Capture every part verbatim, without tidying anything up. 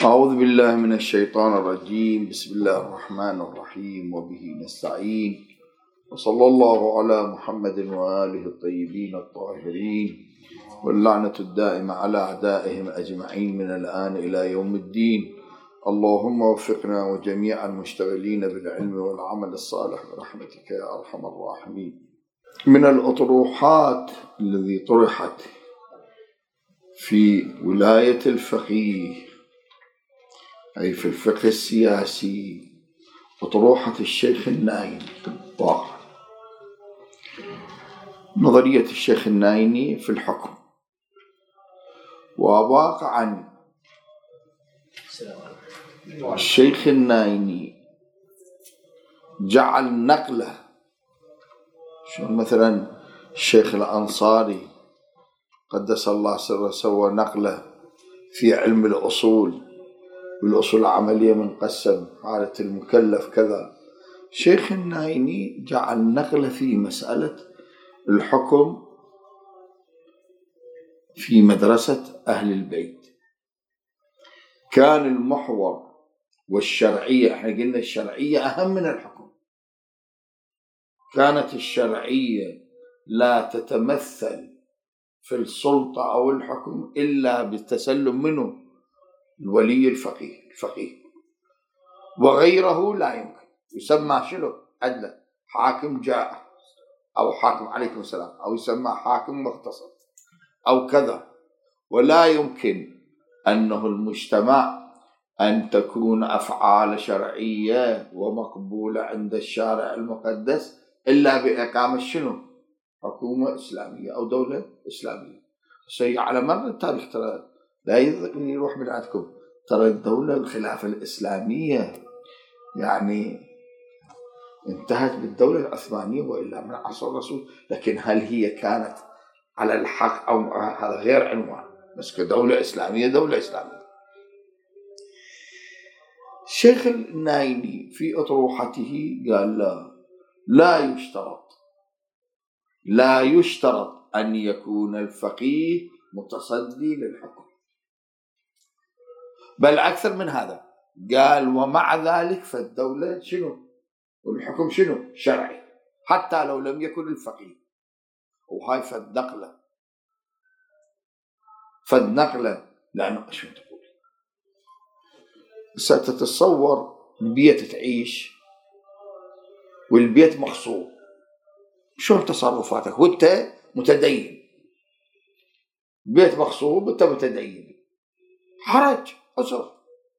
أعوذ بالله من الشيطان الرجيم. بسم الله الرحمن الرحيم وبه نستعين، وصلى الله على محمد وآله الطيبين الطاهرين، واللعنة الدائمة على أعدائهم أجمعين من الآن إلى يوم الدين. اللهم وفقنا وجميع المشتغلين بالعلم والعمل الصالح برحمتك يا أرحم الراحمين. من الأطروحات الذي طرحت في ولاية الفقيه أي في الفقه السياسي أطروحة الشيخ النايني، واقع نظرية الشيخ النايني في الحكم. وواقعا الشيخ النايني جعل نقله، شو مثلا الشيخ الأنصاري قدس الله سره سوى نقله في علم الأصول، والأصول العملية منقسم حالة المكلف كذا. شيخ النايني جعل نقله في مسألة الحكم في مدرسة أهل البيت. كان المحور والشرعية، احنا قلنا الشرعية أهم من الحكم. كانت الشرعية لا تتمثل في السلطة أو الحكم إلا بالتسلم منه الولي الفقيه الفقيه وغيره لا يمكن. يسمى شنو؟ عدلا حاكم جاء أو حاكم عليكم السلام، أو يسمى حاكم مختصر أو كذا. ولا يمكن أنه المجتمع أن تكون أفعال شرعية ومقبولة عند الشارع المقدس إلا بإقامة شنو؟ حكومة إسلامية أو دولة إسلامية. شيء على مر التاريخ ترى لا يروح من عندكم، ترى الدولة الخلافة الإسلامية يعني انتهت بالدولة العثمانية وإلا من عصر الرسول، لكن هل هي كانت على الحق أو هذا غير عنوان، بس كدولة إسلامية دولة إسلامية. الشيخ النايني في أطروحته قال لا لا يشترط لا يشترط أن يكون الفقيه متصدي للحكم، بل أكثر من هذا. قال ومع ذلك فالدولة شنو؟ والحكم شنو؟ شرعي، حتى لو لم يكن الفقيه. وهاي فالنقلة فالنقلة لأنه شو تقول ستتصور البيت تعيش والبيت مغصوب، شو تصرفاتك وانت متدين؟ بيت مغصوب وانت متدين، حرج أسر،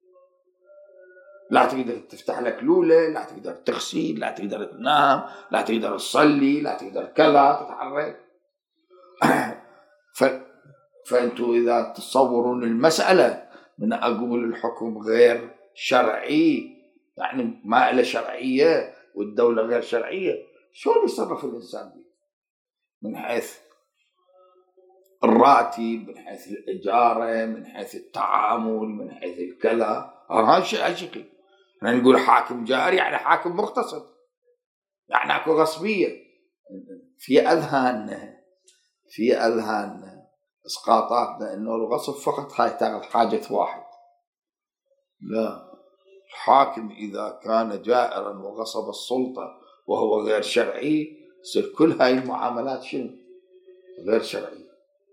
لا تقدر تفتح لك لولة، لا تقدر تغسل، لا تقدر تنام، لا تقدر تصلي، لا تقدر كذا تتحرك. ف... فأنتوا إذا تصورون المسألة من أقول الحكم غير شرعي، يعني ما له شرعية والدولة غير شرعية، شلون يتصرف الإنسان بيه؟ من حيث الراتب، من حيث الإجارة، من حيث التعامل، من حيث الكذا. هذا شكل يعني نقول حاكم جاري يعني حاكم مقتصد، يعني اكو غصبية في أذهاننا في أذهاننا إسقاطاتنا إنه الغصب فقط هاي تاخذ حاجة واحد. لا، الحاكم إذا كان جائرا وغصب السلطة وهو غير شرعي يصير كل هاي المعاملات شنو؟ غير شرعية.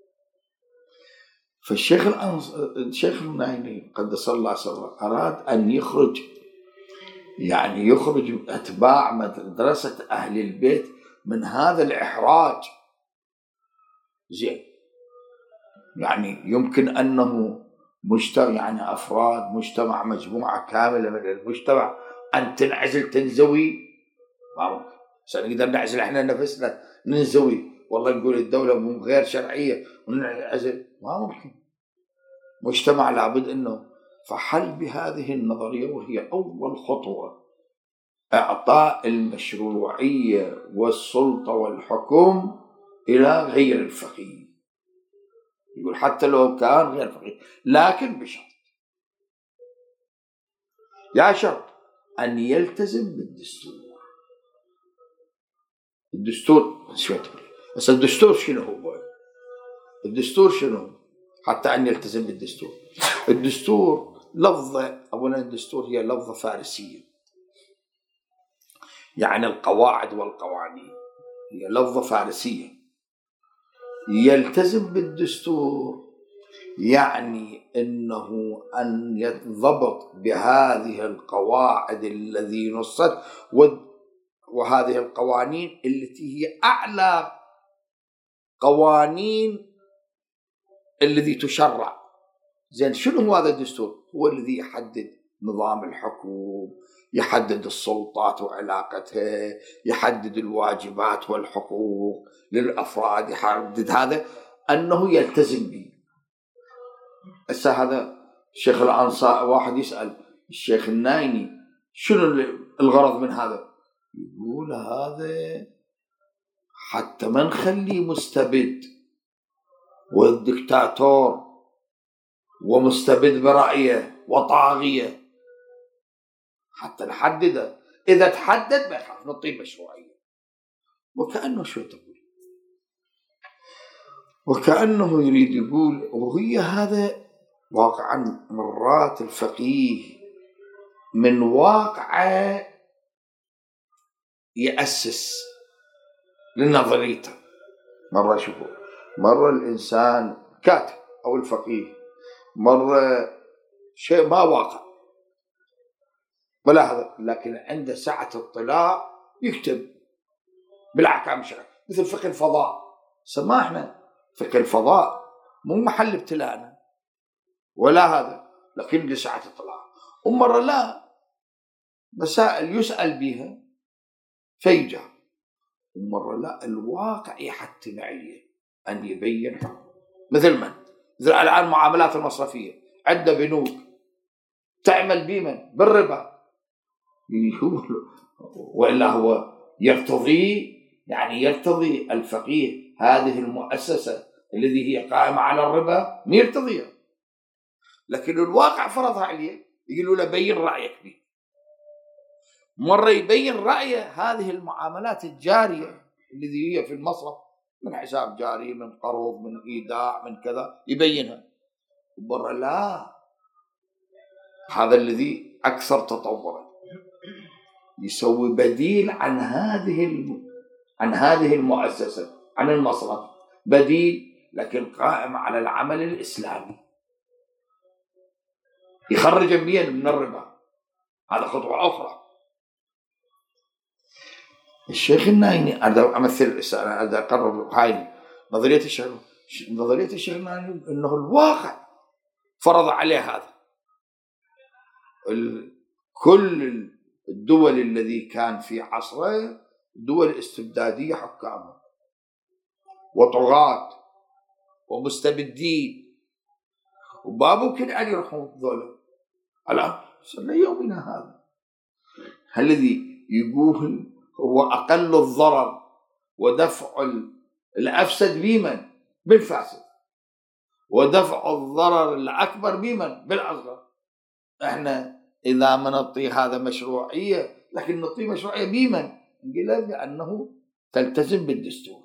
فالشيخ الأنص... الشيخ النايني قدس الله سره أراد أن يخرج، يعني يخرج أتباع مدرسة أهل البيت من هذا الإحراج. زين، يعني يمكن أنه مجتمع، يعني أفراد مجتمع، مجموعة كاملة من المجتمع أن تنعزل تنزوي، ما ممكن. سنقدر نعزل إحنا نفسنا ننزوي، والله نقول الدولة غير شرعية وننعزل، ما ممكن. مجتمع لابد أنه فحل بهذه النظرية، وهي أول خطوة إعطاء المشروعية والسلطة والحكم إلى غير الفقيه. يقول حتى لو كان غير فقيه، لكن بشرط، يا شرط أن يلتزم بالدستور. الدستور شو تقول؟ بس الدستور شنو هو؟ الدستور شنو؟ حتى أن يلتزم بالدستور. الدستور لفظة، أولا الدستور هي لفظة فارسية، يعني القواعد والقوانين هي لفظة فارسية. يلتزم بالدستور يعني أنه أن ينضبط بهذه القواعد التي نصت وهذه القوانين التي هي أعلى قوانين الذي تشرع. زين، شنو هو هذا الدستور؟ هو الذي يحدد نظام الحكم، يحدد السلطات وعلاقتها، يحدد الواجبات والحقوق للأفراد، يحدد هذا أنه يلتزم به. هسه هذا الشيخ الأنصاري، واحد يسأل الشيخ النايني شنو الغرض من هذا؟ يقول هذا حتى ما نخلي مستبد والدكتاتور ومستبد برأيه وطاغية، حتى نحدده، إذا تحدد ما يخاف نعطيه مشروعية. وكأنه شو تقول، وكأنه يريد يقول وهي هذا واقعا مرات الفقيه من واقعه يأسس لنظريته. مرة شوفوا، مرة الإنسان كاتب أو الفقيه، مرة شيء ما واقع ولا هذا، لكن عنده سعة اطلاع يكتب بالأحكام الشرعية، مثل فقه الفضاء. سماحنا فقه الفضاء مو محل ابتلاءنا ولا هذا، لكن لسعة اطلاع. ومرة لا، مسائل يسأل بها فيجاوب، ومرة لا، الواقع يحتم عليه أن يبين حكم. مثل من؟ مثل الآن المعاملات المصرفية، عندنا بنوك تعمل بمن؟ بالربا، وإلا هو يرتضي، يعني يرتضي الفقيه هذه المؤسسة التي هي قائمة على الربا ما يرتضيها، لكن الواقع فرضها عليه، يقولوا له بين رأيك به. مرة يبين رأيه هذه المعاملات الجارية التي هي في المصرف، من حساب جاري، من قروض، من إيداع، من كذا، يبينها. ومرة لا، هذا الذي أكثر تطورا، يسوي بديل عن هذه الم... عن هذه المؤسسة، عن المصرف، بديل لكن قائم على العمل الإسلامي، يخرج بين من الربا. هذا خطوة أخرى. الشيخ النايني أنا أمثل، أنا أقرب هاي نظرية الشيخ نظرية الشيخ النايني إنه الواقع فرض عليه هذا. كل الدول الذي كان في عصره دول استبدادية، حكامها وطغاة ومستبدين، وما ممكن أن يرحموا ذولا. الآن صلى يومنا هذا الذي يقول هو أقل الضرر ودفع الأفسد بمن؟ بالفاسد، ودفع الضرر الأكبر بمن؟ بالأصغر. احنا إذا ما نعطي هذا مشروعية، لكن نعطي مشروعية بمن؟ نقول بأنه تلتزم بالدستور.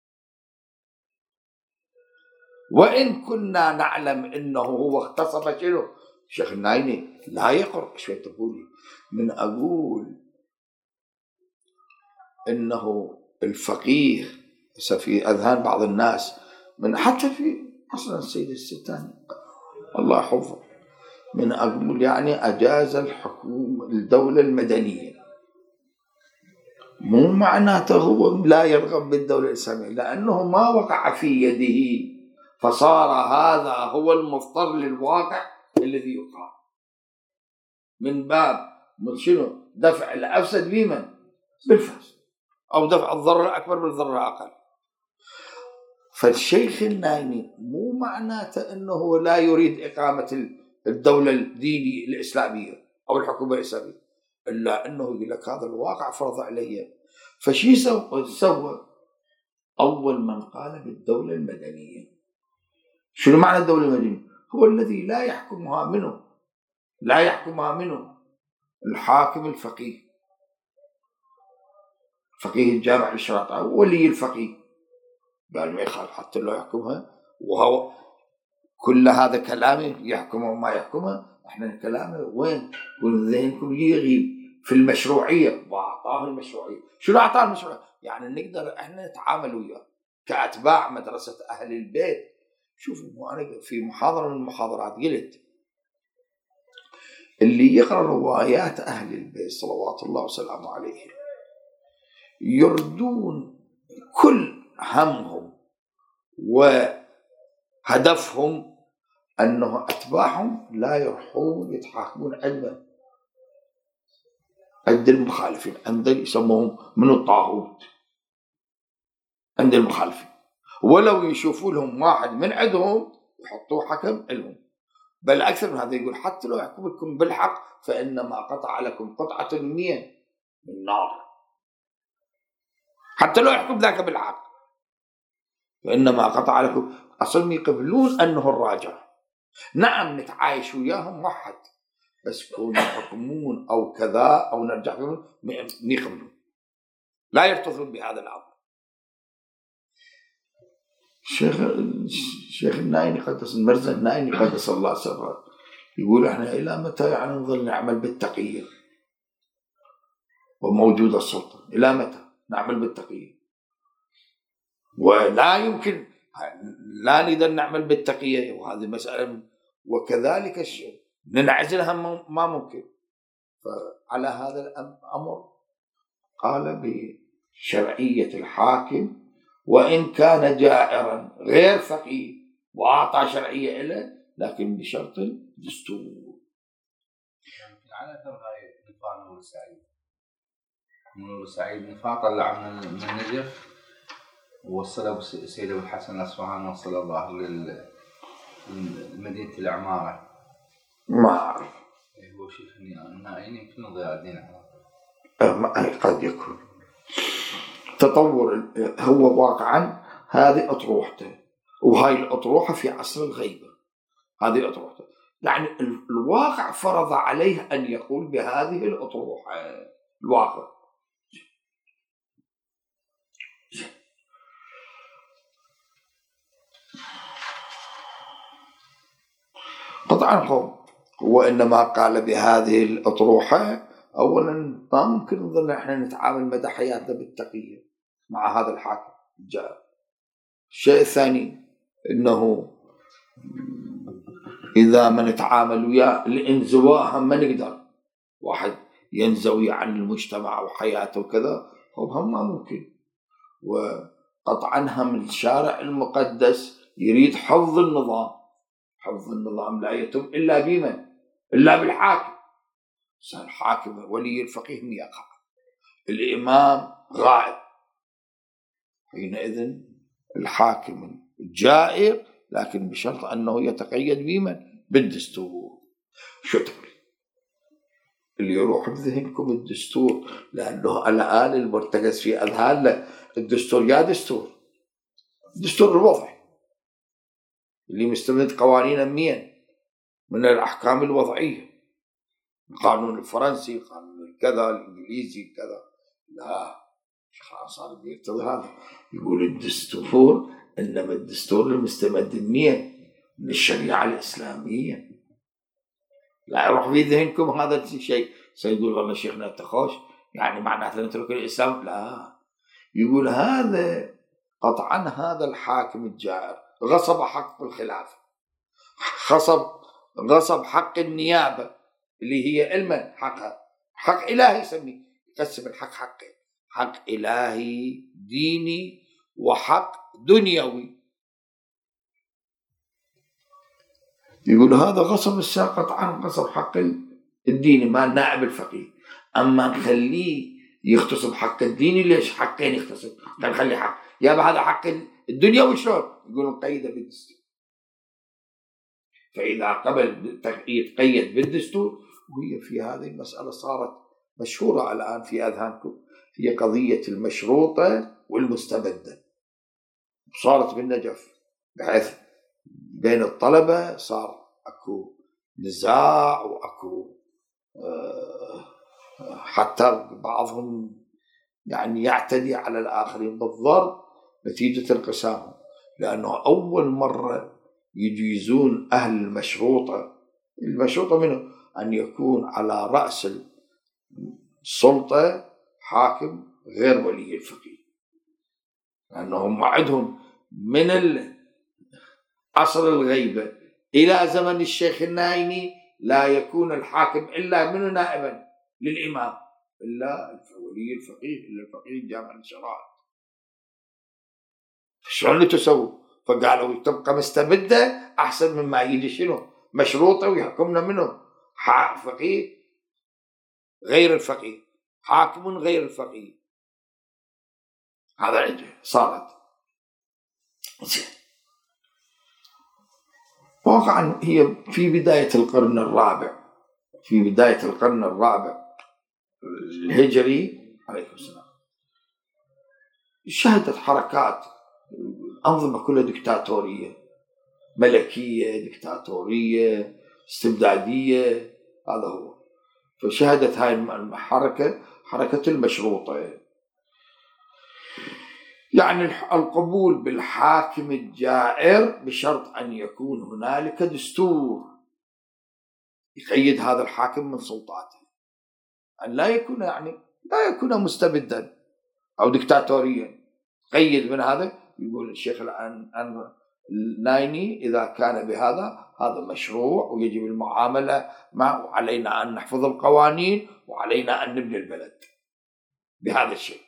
وإن كنا نعلم أنه هو اختصف شنو؟ الشيخ النايني لا يقرأ شوي تقولي من أقول إنه الفقيه في أذهان بعض الناس، من حتى في عصر السيد الستاني الله يحفظه، من أقول يعني أجاز الحكومة الدولة المدنية، مو معناته هو لا يرغب بالدولة الإسلامية، لأنه ما وقع في يده، فصار هذا هو المضطر للواقع الذي يقع من باب من شنو؟ دفع الأفسد بمن؟ بالفاسد، أو دفع الضرر الأكبر بالضرر الأقل. فالشيخ النايني مو معناته أنه لا يريد إقامة الدولة الدينية الإسلامية أو الحكومة الإسلامية، إلا أنه يقول لك هذا الواقع فرض علي. فشي سوى؟ أول من قال بالدولة المدنية. شنو معنى الدولة المدنية؟ هو الذي لا يحكمها منه لا يحكمها منه الحاكم الفقيه، فقيه الجامع الشرعي ولي الفقيه، قال ما يخالف حتى لو يحكمها، وهو كل هذا كلامه يحكمه وما يحكمه، احنا كلامه وين؟ يقول ذهنكم يغيب في المشروعية، وأعطاه المشروعية. شنو أعطاه المشروعية؟ يعني نقدر احنا نتعامل وياه كأتباع مدرسة أهل البيت. شوفوا، أنا في محاضرة من المحاضرات قلت اللي يقرأ روايات أهل البيت صلوات الله وسلامه عليهم يردون كل همهم وهدفهم أنه أتباعهم لا يروحون يتحاكمون علما عند المخالفين، عند يسموهم من الطاغوت، عند المخالفين، ولو يشوفوا لهم واحد من عندهم يحطوه حكم لهم. بل أكثر من هذا يقول حتى لو يحكم لكم بالحق فإنما قطع لكم قطعة من من نار، حتى لو يحكم ذاك بالحق فإنما قطع لكم. أصلا يقبلون أنه الراجع. نعم نتعايش وياهم واحد، بس كونوا يحكمون أو كذا أو نرجع فيهم يقبلون، لا يرتضون بهذا الأمر. الشيخ الشيخ النايني قدس المرزا النايني قدس الله سره يقول احنا إلى متى يعني نظل نعمل بالتقية وموجود السلطة؟ إلى متى نعمل بالتقية؟ ولا يمكن، لا نقدر نعمل بالتقية، وهذه مسألة. وكذلك الشيء ننعزلها ما ممكن. فعلى هذا الأمر قال بشرعية الحاكم وإن كان جائرا غير فقيه وأعطى شرعية له، لكن بشرط الدستور. على أثر هاي نفاق نور السعيد، نور السعيد نفاق طلع من النجف ووصله سيد أبو الحسن الأصفهاني، وصل الله لمدينة العمارة. ما أعرف. هو شيخ النائين يمكن ضياء الدين أه قد يكون تطور. هو واقعا هذه أطروحته، وهاي الأطروحة في عصر الغيبة، هذه أطروحته. يعني الواقع فرض عليه أن يقول بهذه الأطروحة. الواقع قطعا هو إنما قال بهذه الأطروحة. أولا ما ممكن نظل احنا نتعامل مدى حياتنا بالتقية مع هذا الحاكم الجائر. الشيء الثاني إنه إذا ما نتعامل وياه الانزواء ما نقدر، واحد ينزوي عن المجتمع وحياته وكذا، هم ما ممكن. وقطعا هم الشارع المقدس يريد حفظ النظام، حفظ النظام لا يتم إلا بمن؟ إلا بالحاكم. الحاكم ولي الفقيه يقع، الإمام غائب، حينئذ الحاكم جائر، لكن بشرط أنه يتقيد بمن؟ بالدستور. شو تقول؟ اللي يروح بذهنكم الدستور، لأنه الآن المرتكز في أذهاننا الدستور يا دستور دستور الوضعي اللي مستمد قوانين مين من الأحكام الوضعية، القانون الفرنسي، القانون الكذا، الإنجليزي كذا. لا، صار بيقتضي هذا. يقول الدستور إنما الدستور المستمد منين؟ من الشريعة الإسلامية. لا يروح في ذهنكم هذا الشيء سيقول والله شيخنا تخوش يعني معناته نترك الإسلام. لا، يقول هذا قطعا هذا الحاكم الجائر غصب حق الخلافة، غصب غصب حق النيابة اللي هي علما حقها، حق إلهي يسميه، يقسم الحق حقين، حق إلهي ديني وحق دنيوي. يقول هذا غصب الساقط عن غصب حق الديني ما النائب الفقيه، أما نخليه يختصب حق الديني. ليش حقين يختصب؟ نخلي حق يا هذا حق الدنيوي شلون؟ يقولون قيده بالدستور. فإذا قبل يتقيد بالدستور، وهي في هذه المسألة صارت مشهورة الآن في أذهانكم، هي قضية المشروطة والمستبدة. صارت بالنجف بحيث بين الطلبة صار أكو نزاع وأكو حتى بعضهم يعني يعتدي على الآخرين بالضرب نتيجة انقسامهم، لأنه أول مرة يجيزون أهل المشروطة. المشروطة منه أن يكون على رأس السلطة حاكم غير ولي الفقيه، لأنهم عندهم من عصر الغيبة إلى زمن الشيخ النايني لا يكون الحاكم إلا منه نائبا للإمام إلا ولي الفقيه، إلا الفقيه جامع الشرائع. شلون تسوي؟ فقالوا تبقى مستبدة أحسن مما يجي شنو مشروطة ويحكمنا منه فقيه غير الفقيه، حاكم غير الفقيه. هذا صارت واقعا هي في بداية القرن الرابع، في بداية القرن الرابع الهجري عليه السلام شهدت حركات أنظمة كلها دكتاتورية، ملكية، دكتاتورية، استبدادية، هذا هو. فشهدت هاي الحركة حركة المشروطة، يعني القبول بالحاكم الجائر بشرط أن يكون هنالك دستور يقيد هذا الحاكم من سلطاته، أن لا يكون يعني لا يكون مستبدا أو دكتاتوريا. قيد من هذا، يقول الشيخ النايني إذا كان بهذا هذا مشروع ويجب المعاملة معه، وعلينا أن نحفظ القوانين وعلينا أن نبني البلد بهذا الشيء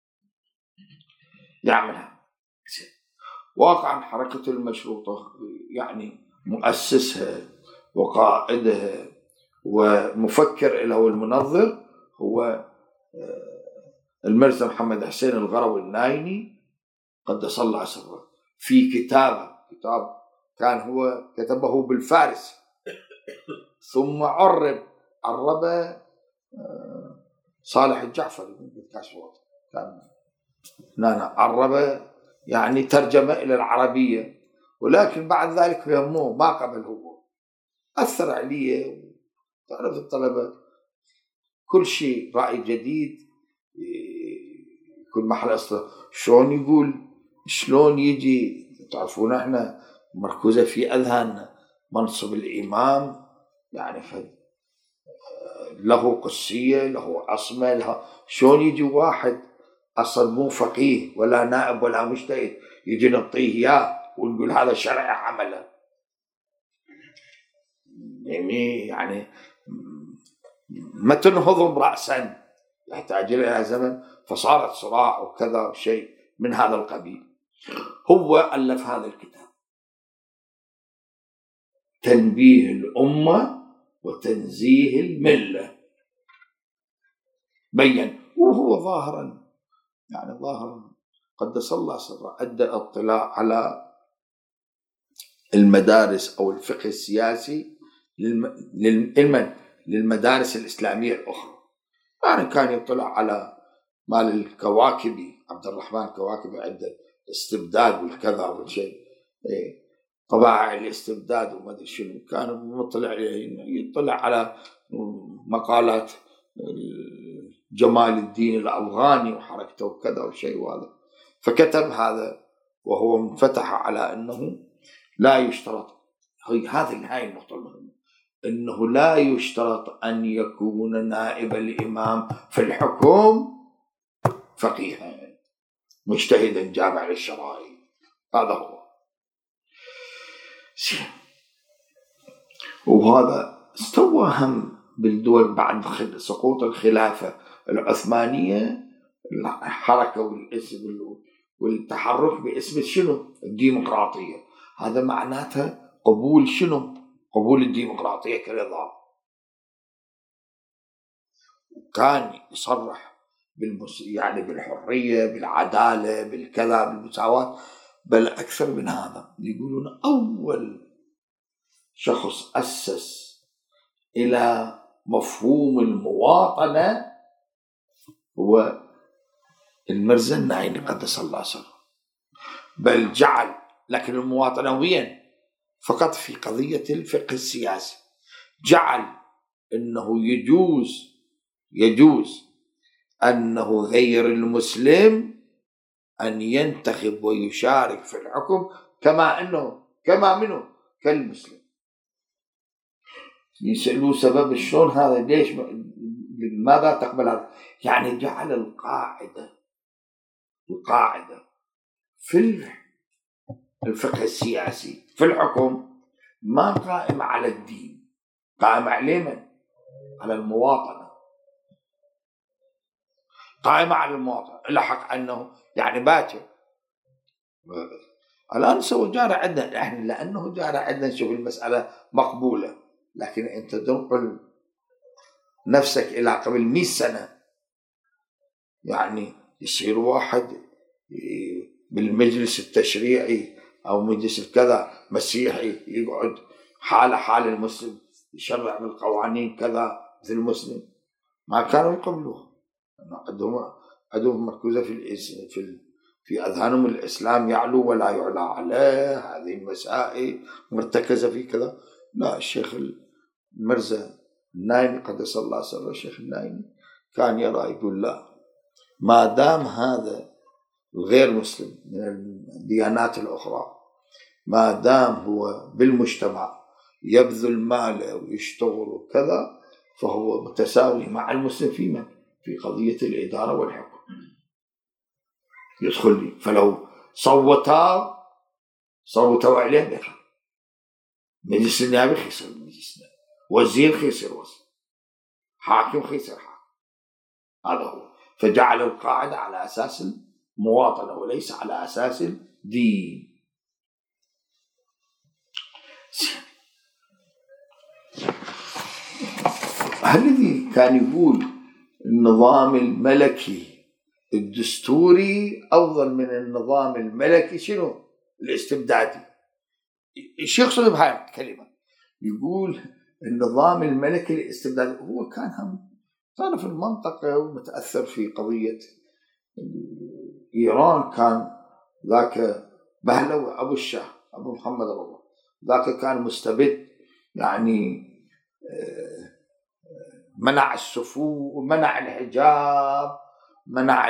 يعملها. واقعا حركة المشروطة يعني مؤسسها وقائدها ومفكر له المنظر هو المرزا محمد حسين الغروي النايني قدس الله سره، في كتابه كتاب كان هو كتبه بالفارس ثم عرب عربه صالح الجعفري كان لا عربه يعني ترجمة إلى العربية، ولكن بعد ذلك يهمه ما قبل هو أثر عليه. تعرف الطلبة كل شيء رأي جديد كل محل أصلا شلون يقول شلون يجي. تعرفون احنا مركوزة في أذهان منصب الإمام يعني له قدسية له عصمة له، شلون يجي واحد أصلا مو فقيه ولا نائب ولا مجتهد يجي نعطيه إياه ونقول هذا شرع عمله، يعني ما تنهضم رأسا، يحتاج إلى زمن. فصارت صراع وكذا شيء من هذا القبيل. هو ألف هذا الكتاب تنبيه الأمة وتنزيه الملة، بين وهو ظاهرا يعني ظاهرا قدس الله سره أدى اطلاع على المدارس أو الفقه السياسي للمن للمدارس الإسلامية الأخرى. يعني كان يطلع على مال الكواكبي عبد الرحمن كواكبي عنده استبداد والكذا والشيء إيه طباع الاستبداد وما ادري شنو، كان مطلع يطلع على مقالات جمال الدين الأفغاني وحركته وكذا وشيء وهذا، فكتب هذا وهو منفتح على أنه لا يشترط هذه هاي النقطة المهمة، أنه لا يشترط أن يكون نائب الإمام في الحكم فقيها مجتهدا جامع للشرائع. هذا هو. وهذا استوى هم بالدول بعد سقوط الخلافة العثمانية الحركة والاسم والتحرك باسم شنو الديمقراطية. هذا معناته قبول شنو قبول الديمقراطية كنظام. كان يصرح بالمس... يعني بالحرية بالعدالة بالكذا بالمساواة، بل أكثر من هذا. يقولون أول شخص أسس إلى مفهوم المواطنة هو المرزا النايني قدس الله سره، بل جعل لكن المواطنة وين فقط في قضية الفقه السياسي، جعل أنه يجوز يجوز أنه غير المسلم أن ينتخب ويشارك في الحكم كما أنه كما منه كالمسلم. يسألوا سبب شلون هذا، ليش ماذا تقبل هذا؟ يعني جعل القاعدة القاعدة في الفقه السياسي في الحكم ما قائمة على الدين، قائمة على من؟ على المواطنة، قائمة على المواطنة. الحق أنه يعني باكر الآن سوى جارة عندنا احنا، لأنه جارة عندنا نشوف المسألة مقبولة، لكن أنت تنقل نفسك إلى قبل مئة سنة، يعني يصير واحد بالمجلس التشريعي أو مجلس الكذا مسيحي يقعد حال حال المسلم يشرع بالقوانين كذا مثل المسلم، ما كانوا يقبلوه. عندهم عندهم مركوزة في في في أذهانهم الإسلام يعلو ولا يعلى عليه، هذه المسائل مرتكزة في كذا. لا، الشيخ المرزا النايمي قدس الله سره، الشيخ النايمي كان يرى يقول لا، ما دام هذا الغير مسلم من الديانات الأخرى ما دام هو بالمجتمع يبذل ماله ويشتغل وكذا فهو متساوي مع المسلم في من؟ في قضية الإدارة والحكم يدخل لي. فلو صوتا صوتوا عليه بخير، مجلس النيابي خسر مجلس النيابي، وزير خسر وزير، حاكم خسر حاكم، هذا هو. فجعل القاعدة على أساس المواطنة وليس على أساس الدين. الذي كان يقول النظام الملكي الدستوري أفضل من النظام الملكي شنو؟ الاستبدادي. ايش يقصد بهاي الكلمة؟ يقول النظام الملكي الاستبدادي هو كان هم صار في المنطقة ومتأثر في قضية إيران، كان ذاك بهلوي أبو الشاه أبو محمد رضا، ذاك كان مستبد، يعني منع السفو، منع الحجاب، منع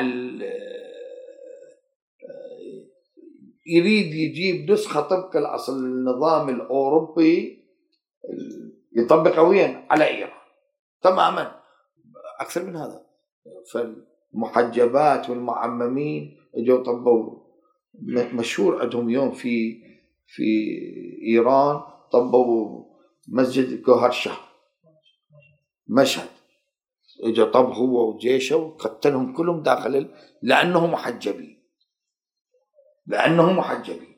يريد يجيب نسخة طبق الأصل النظام الأوروبي يطبقه وين؟ على إيران تماما، أكثر من هذا. فالمحجبات والمعممين اجوا طبوا، مشهور عندهم يوم في في إيران طبوا مسجد كوهر شاه مشهد، اجى طب هو وجيشه وقتلهم كلهم داخل لأنهم محجبين، لأنهم محجبين.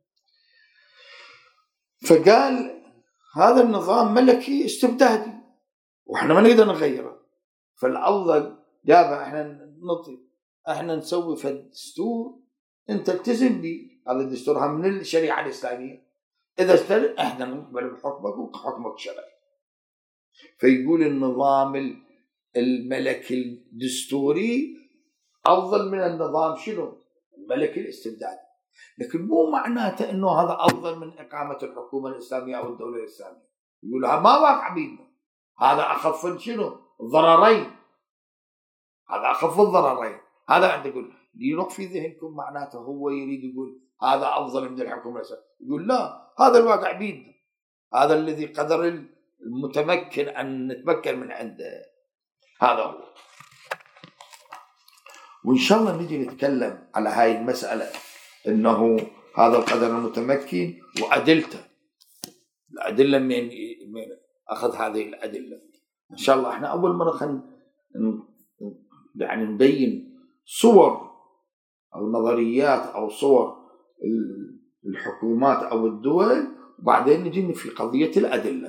فقال هذا النظام ملكي استبدادي واحنا ما نقدر نغيره، فالأفضل جابه احنا نطي احنا نسوي في الدستور انت التزم بي، هذا الدستور هم من الشريعة الإسلامية، إذا استلم احنا نقبل بحكمك وحكمك شرعي. فيقول النظام الملكي الدستوري أفضل من النظام شنو؟ الملكي الاستبدادي، لكن مو معناته انه هذا افضل من اقامه الحكومه الاسلاميه او الدوله الاسلاميه. يقول ما واقع بيدنا، هذا اخف شنو؟ الضررين، هذا اخف الضررين. هذا عند يقول لينق في ذهنكم، معناته هو يريد يقول هذا افضل من الحكومه الاسلاميه. يقول لا، هذا الواقع بيدنا، هذا الذي قدر المتمكن ان نتمكن من عنده، هذا هو. وان شاء الله نجي نتكلم على هاي المساله، انه هذا القدر المتمكن وادلته، الادله من من اخذ هذه الادله. ان شاء الله احنا اول مره خن يعني نبين صور او نظريات او صور الحكومات او الدول، وبعدين نجي في قضيه الادله.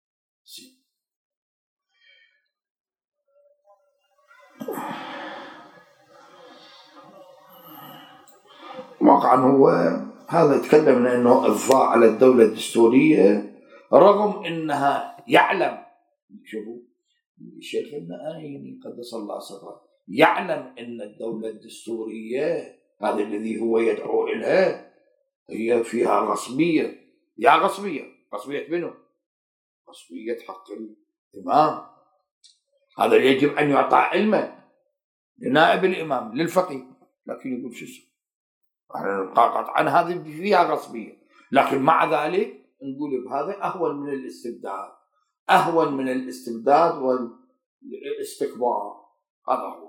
واقعا هو هذا يتكلم انه الضاء على الدولة الدستورية رغم انها يعلم، شوفوا الشيخ النايمي قدس الله سره يعلم ان الدولة الدستورية هذا الذي هو يدعو إليها هي فيها غصبية. يا غصبية، غصبية منه؟ غصبية حق الإمام، هذا يجب أن يعطى علما لنائب الإمام للفقيه، لكن يقول شو اسمه قطعا هذه فيها غصبية، لكن مع ذلك نقول بهذا أهون من الاستبداد، أهون من الاستبداد والاستكبار. هذا هو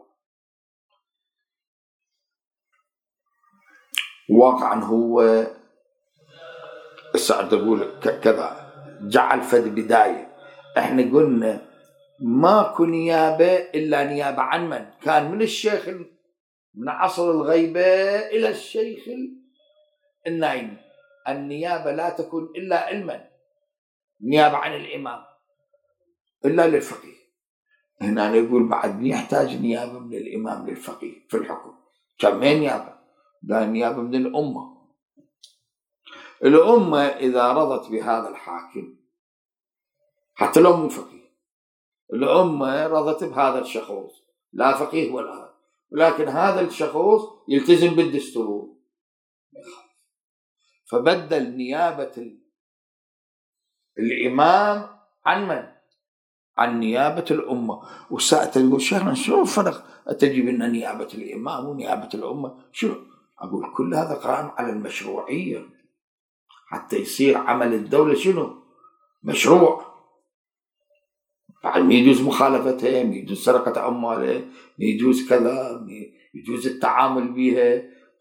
واقعا. هو سعد أقول كذا جعل فد بداية. احنا قلنا ماكو نيابة إلا نيابة عن من كان من الشيخ من عصر الغيبة إلى الشيخ النايم. النيابة لا تكون إلا علما، نيابة عن الإمام إلا للفقيه. هنا يقول بعد يحتاج نيابة من الإمام للفقيه في الحكم. كمين نيابة؟ ده نيابة من الأمة. الأمة إذا رضت بهذا الحاكم حتى لو مو فقيه، الأمة رضت بهذا الشخوص لا فقيه ولا هذا، ولكن هذا الشخوص يلتزم بالدستور، فبدل نيابة الإمام عن من؟ عن نيابة الأمة. وسألت يقول شيخنا شو الفرق تجي بين نيابة الإمام ونيابة الأمة؟ شو أقول كل هذا قائم على المشروعية، حتى يصير عمل الدولة شنو؟ مشروع. بعد ما يجوز مخالفتها، ما يجوز سرقة أموالها، ما يجوز كذا، ما يجوز التعامل بها،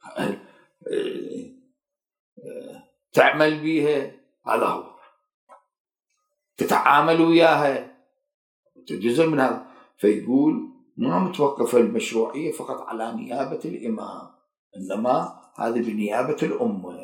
تعمل بها، هذا هو تتعامل وياها، جزء من هذا. فيقول ما متوقف المشروعية فقط على نيابة الإمام، إنما هذه بنيابة الأمة.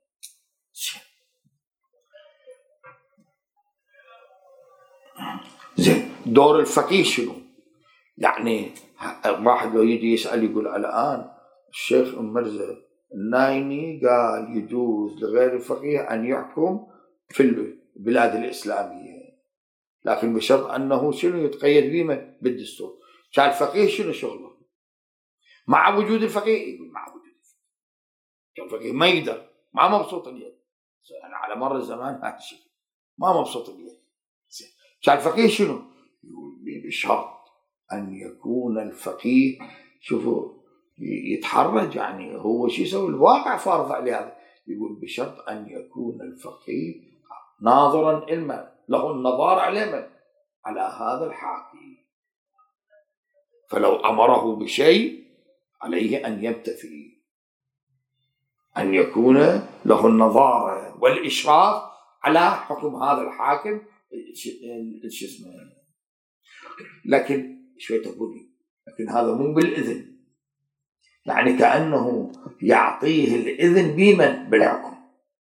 زين دور الفقيه شنو؟ يعني واحد لو يجي يسأل يقول الآن الشيخ المرزا النايني قال يجوز لغير الفقيه أن يحكم في البلاد الإسلامية، لكن بشرط أنه شنو يتقيد بما بالدستور. كان الفقيه شنو شغله؟ مع وجود الفقيه يقول مع وجود الفقيه، كان الفقيه ما يقدر، ما مبسوط اليد. أنا على مر الزمان هذا الشيء ما مبسوط اليد. كان الفقيه شنو؟ يقول بشرط أن يكون الفقيه شوفوا يتحرج، يعني هو شو يسوي؟ الواقع فارض عليه هذا. يقول بشرط أن يكون الفقيه ناظرا علما له النظار على على هذا الحاكم، فلو أمره بشيء عليه أن يمتثل، أن يكون له النظارة والإشراف على حكم هذا الحاكم. شو اسمه؟ لكن شوي تقولي لكن هذا مو بالإذن، يعني كأنه يعطيه الإذن بمن؟ بالحكم،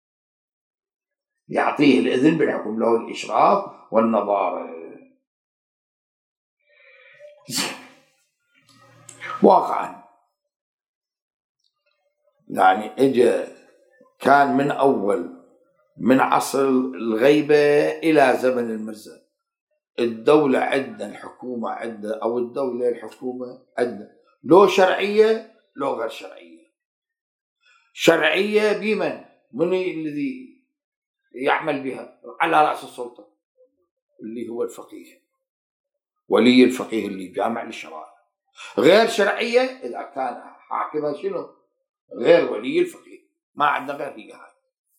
يعطيه الإذن بالحكم، له الإشراف والنظارة. واقعا يعني اجى كان من أول من عصر الغيبة إلى زمن المرزا الدولة عندنا، الحكومة عندنا أو الدولة الحكومة عندنا لو شرعية لو غير شرعية. شرعية بمن؟ من الذي يعمل بها على رأس السلطة؟ اللي هو الفقيه، ولي الفقيه اللي جامع للشرائع. غير شرعية إذا كان حاكمها شنو؟ غير ولي الفقيه، ما عندنا غير هي هاي.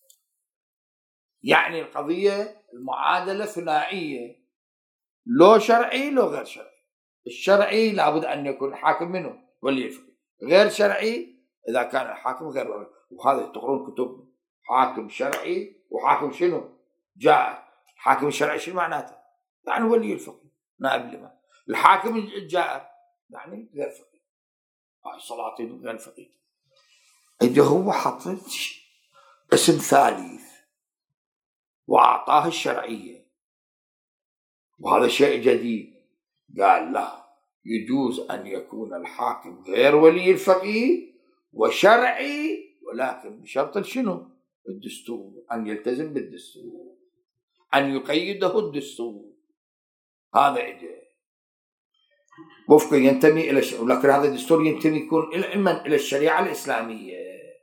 يعني القضية المعادلة ثنائية، لو شرعي لو غير شرعي. الشرعي لابد أن يكون الحاكم منه ولي الفقيه، غير شرعي إذا كان الحاكم غير ولي. وهذا تقرون كتب حاكم شرعي وحاكم شنو؟ جائر. الحاكم الشرعي شنو معناته؟ يعني ولي الفقيه نائب الإمام. الحاكم الجائر يعني غير فقيه، هاي سلاطين غير فقيه. إذا هو حط اسم ثالث وأعطاه الشرعية، وهذا شيء جديد. قال لا، يجوز أن يكون الحاكم غير ولي الفقيه وشرعي، ولكن بشرط شنو؟ الدستور، أن يلتزم بالدستور، أن يقيده الدستور. هذا إجا وفق ينتمي إلى ش... ولكن هذا الدستور ينتمي يكون إلى إلى الشريعة الإسلامية.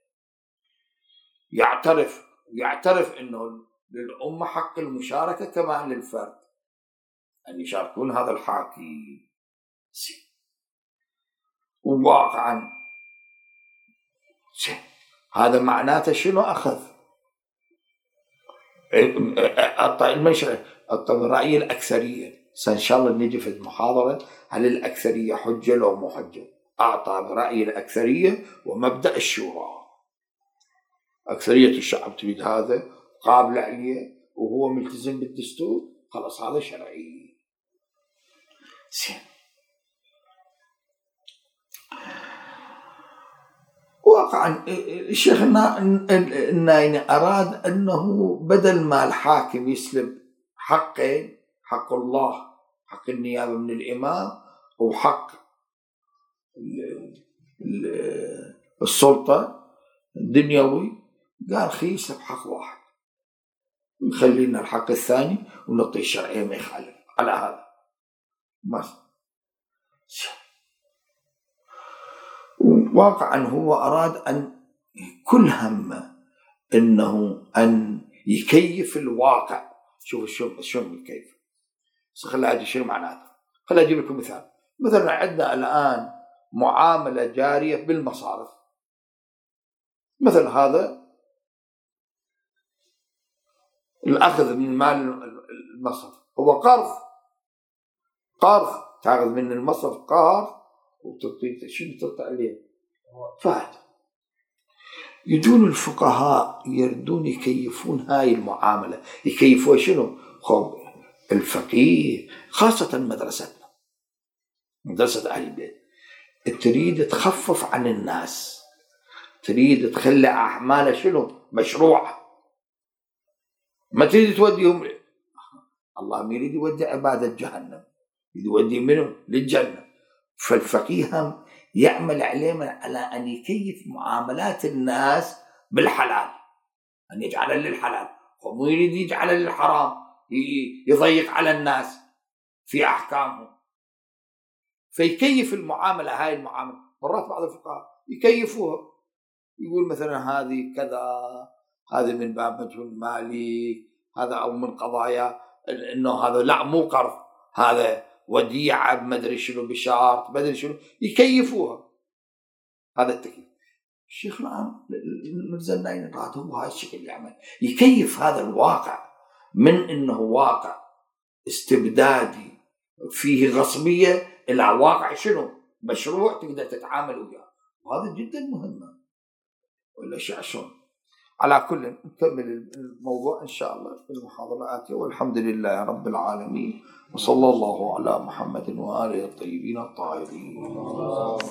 يعترف يعترف إنه للأمة حق المشاركة كما للفرد، أن يشاركون هذا الحاكم. وواقعا هذا معناته شنو؟ أخذ المنشأ رأي الأكثرية. إن شاء الله نجي في المحاضرة هل الأكثرية حجة لو مو حجة. أعطى برأي الأكثرية ومبدأ الشورى. أكثرية الشعب تريد هذا قابل عليه وهو ملتزم بالدستور، خلاص هذا شرعي. واقعا الشيخ النايني أراد أنه بدل ما الحاكم يسلب حقين، حق الله، حق النيابة من الإمام، وحق السلطة الدنيوي، قال خي يسلب حق واحد نخلينا الحق الثاني ونعطي الشرعية ما يخالف على هذا. بس واقعا هو أراد أن كل همه أنه أن يكيف الواقع. شوف شو شو يكيف. خليني أجي شنو معناته. خليني أجيب لكم مثال. مثلا عندنا الآن معاملة جارية بالمصارف. مثل هذا الأخذ من مال المصرف هو قرض. قرض تأخذ من المصرف قرض وتعطي شنو تعطي عليه فائدة. يجون الفقهاء يردون يكيفون هاي المعاملة. يكيفوا شنو؟ خب الفقيه خاصة مدرستنا، مدرسة أهل البيت، تريد تخفف عن الناس، تريد تخلي أعمالها شنو؟ مشروعة. ما تريد توديهم. الله ما يريد يودي عبادة جهنم، يريد يودي منهم للجنة. فالفقيه هم يعمل عليه على أن يكيف معاملات الناس بالحلال، أن يجعل للحلال، ومو يريد يجعل للحرام، يضيق على الناس في أحكامهم. فيكيف المعاملة. هاي المعاملة مرات بعض الفقهاء يكيفوها، يقول مثلا هذه كذا، هذه من باب مجهول مالي، هذا أو من قضايا إنه هذا لا مو قرض، هذا وديعة بمدري شنو بشرط بدري شنو، يكيفوها. هذا التكييف. الشيخ الآن المرزا النايني هو هاي الشكل يعمل، يكيف هذا الواقع من إنه واقع استبدادي فيه غصبية إلى واقع شنو؟ مشروع تقدر تتعامل وياه. وهذا جدا مهم. ولا شيء عشان. على كل نكمل الموضوع إن شاء الله في المحاضرة الآتية. والحمد لله رب العالمين، وصلى الله على محمد وآله الطيبين الطاهرين.